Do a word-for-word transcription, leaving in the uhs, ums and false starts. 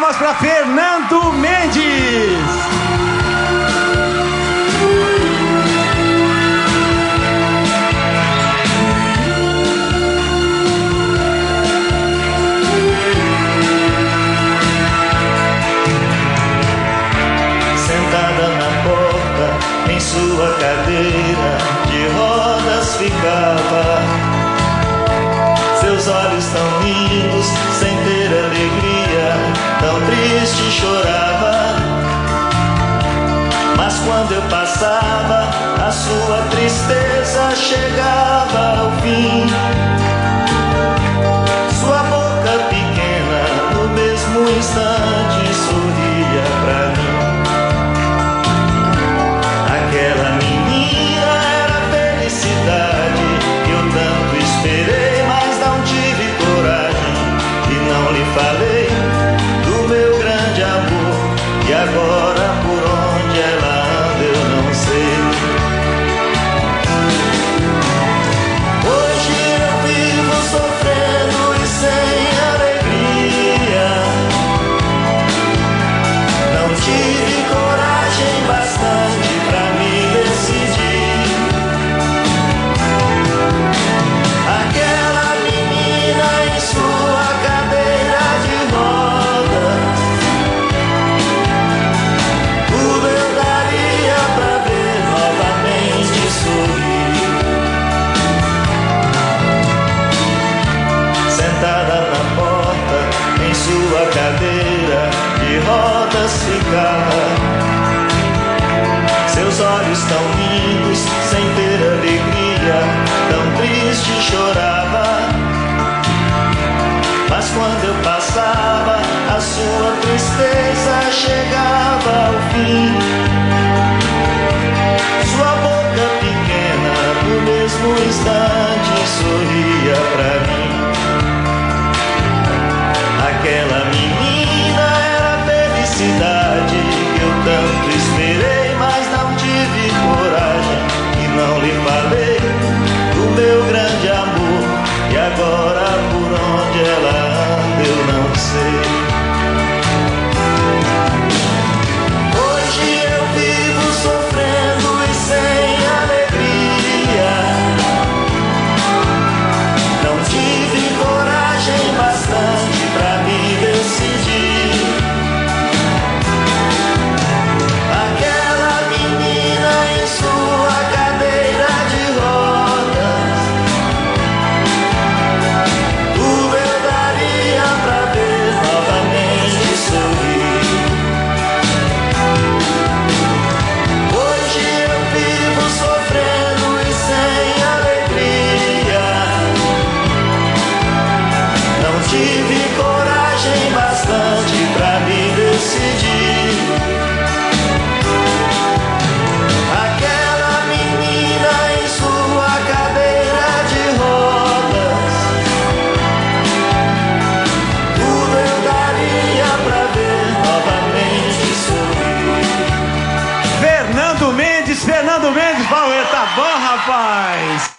Vamos para Fernando Mendes. Sentada na porta, em sua cadeira de rodas ficava. Seus olhos tão lindos, sem ter alegria, tão triste chorava. Mas quando eu passava, a sua tristeza chegava ao fim. Sua boca pequena, no mesmo instante, sorria pra mim. Aquela menina era a felicidade que eu tanto esperei, mas não tive coragem e não lhe falei do meu grande amor. E agora por onde ela anda eu não sei. Hoje eu vivo sofrendo e sem alegria. Não tive coragem bastante pra me decidir. Aquela menina em sua cadeira de rodas, tudo eu daria pra ver novamente sorrir. Sentada na porta, em sua cadeira de rodas ficava. Seus olhos tão lindos, sem ter alegria, tão triste chorava. Mas quando eu passava, a sua tristeza chegava ao fim. Sua boca pequena, no mesmo instante, sorria pra mim. Aquela menina era a felicidade que eu tanto esperei, mas não tive coragem e não lhe falei do meu grande amor. E agora por onde ela anda eu não sei. Hoje eu vivo sofrendo e sem alegria. Não tive coragem bastante pra me decidir. Aquela menina em sua cadeira de rodas, tudo eu daria pra ver novamente sorrir. Hoje eu vivo sofrendo e sem alegria. Não tive coragem bastante pra me decidir. Aquela menina em sua cadeira de rodas, tudo eu daria pra ver novamente sorrir. Fernando Mendes, Fernando Mendes, Bauer, tá bom, rapaz?